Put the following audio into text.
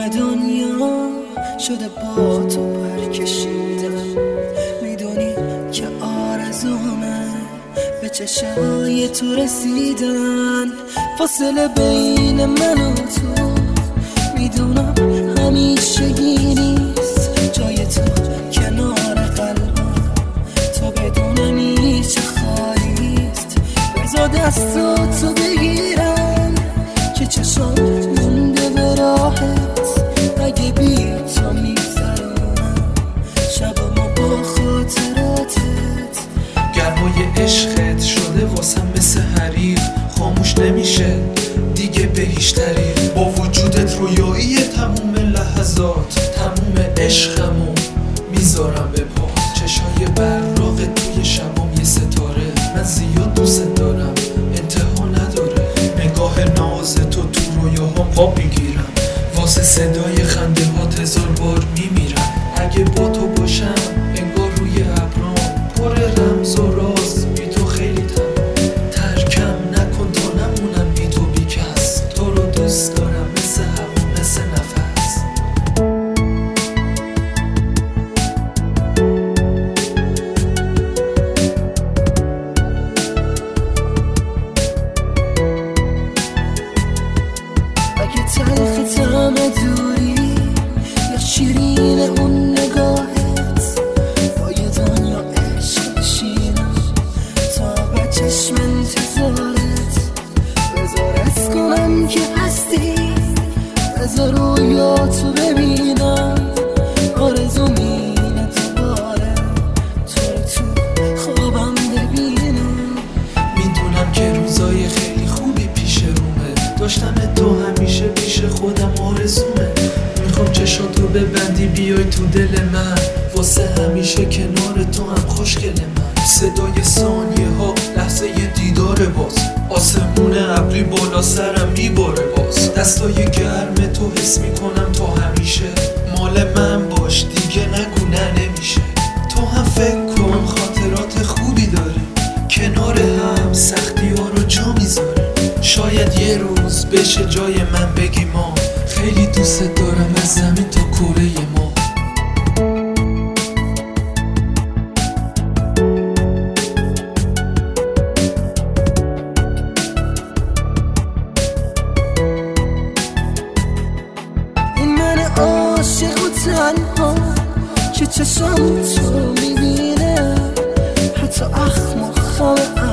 دنیا شده با تو برکشیدم، میدونی که آرزومه به چشای تو رسیدن. فاصله بین من و تو میدونم همیشگی نیست، جای تو کنار قلبم تو بدونم چه خالیست. بذار دستاتو بگیرم که چشم مونده به راحت، اگه بی تو میگذرونم شبمو با خاطراتت. گرمای عشقت شده واسم مثل حریق، خاموش نمیشه دیگه به هیچ طریق. با وجودت رویایی تموم لحظات، تموم عشقمو میذارم به پا. چشای براق توی شبام یه ستاره، من زیاد دوست دارم انتها نداره. نگاه ناز تو رویاهام خواب میگیرم، واسه صدای خنده هات هزار بار میمیرم. اگه با تو باشم انگار روی ابرام پر رمز و راز، بی تو خیلی تمام. ترکم نکن تا نمونم بی تو بی کس، تو رو دوست دارم مثل هوا مثل نفس. اگه تلخ طعم دوری یا شیرین اون نگاهت، با یه دنیا عشق بشینم تا به چشم انتظارت. بذار از کنم که هستی، بذار رویاتو ببینم، آرزوم اینه دوباره تو خوابم ببینم. میدونم که روزای خیلی خوبی پیش رومه، داشتن تو همیشه پیش خودم آرزومه. میخوام چشاتو ببندی بیای تو دل من، واسه همیشه کنار تو هم خوشگل من. صدای ثانیه ها لحظه دیدار باز، آسمون ابری بالا سرم میباره باز. دستای گرم تو حس میکنم تا همیشه، مال من باش دیگه نگو نه نمیشه. تو هم فکر کن خاطرات خوبی داری، کنار هم سختی ها رو جا میذاره. شاید یه روز بشه جای من بگی ما، خیلی دوست دارم از زمین تا کره ما. این من عاشق و تنها که چشم تو میبینه، حتی اخم و خم